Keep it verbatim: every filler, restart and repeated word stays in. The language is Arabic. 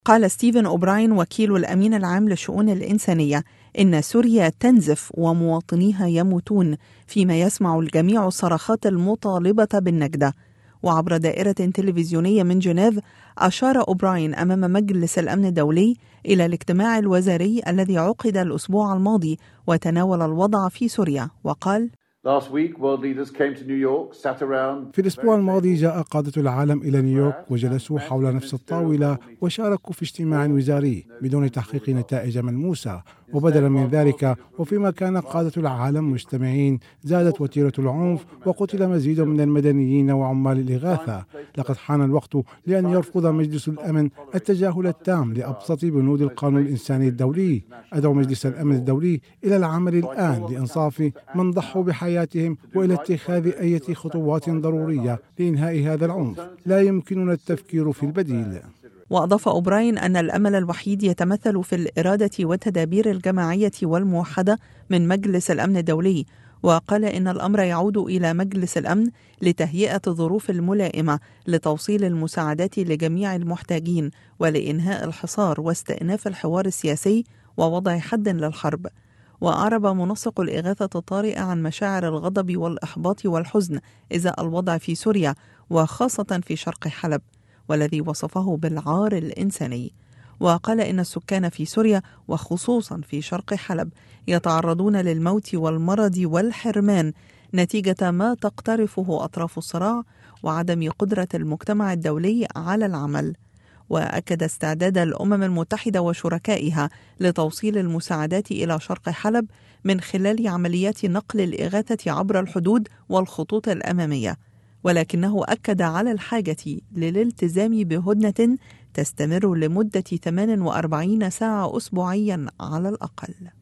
قال ستيفن أوبراين وكيل الأمين العام للشؤون الإنسانية إن سوريا تنزف ومواطنيها يموتون، فيما يسمع الجميع الصرخات المطالبة بالنجدة. وعبر دائرة تلفزيونية من جنيف أشار أوبراين أمام مجلس الأمن الدولي إلى الاجتماع الوزاري الذي عقد الأسبوع الماضي وتناول الوضع في سوريا، وقال: في الأسبوع الماضي جاء قادة العالم إلى نيويورك وجلسوا حول نفس الطاولة وشاركوا في اجتماع وزاري بدون تحقيق نتائج ملموسة. وبدلا من ذلك، وفيما كان قادة العالم مجتمعين، زادت وتيرة العنف وقتل مزيد من المدنيين وعمال الإغاثة. لقد حان الوقت لأن يرفض مجلس الأمن التجاهل التام لأبسط بنود القانون الإنساني الدولي. أدعو مجلس الأمن الدولي إلى العمل الآن لإنصاف من ضحوا بحياتهم وإلى اتخاذ أي خطوات ضرورية لإنهاء هذا العنف. لا يمكننا التفكير في البديل. وأضاف أوبراين أن الأمل الوحيد يتمثل في الإرادة والتدابير الجماعية والموحدة من مجلس الأمن الدولي، وقال إن الأمر يعود إلى مجلس الأمن لتهيئة الظروف الملائمة لتوصيل المساعدات لجميع المحتاجين ولإنهاء الحصار واستئناف الحوار السياسي ووضع حد للحرب. وأعرب منسق الإغاثة الطارئة عن مشاعر الغضب والإحباط والحزن إزاء الوضع في سوريا وخاصة في شرق حلب، والذي وصفه بالعار الإنساني. وقال إن السكان في سوريا وخصوصا في شرق حلب يتعرضون للموت والمرض والحرمان نتيجة ما تقترفه أطراف الصراع وعدم قدرة المجتمع الدولي على العمل. وأكد استعداد الأمم المتحدة وشركائها لتوصيل المساعدات إلى شرق حلب من خلال عمليات نقل الإغاثة عبر الحدود والخطوط الأمامية، ولكنه أكد على الحاجة للالتزام بهدنة تستمر لمدة ثمانية وأربعين ساعة أسبوعيا على الأقل.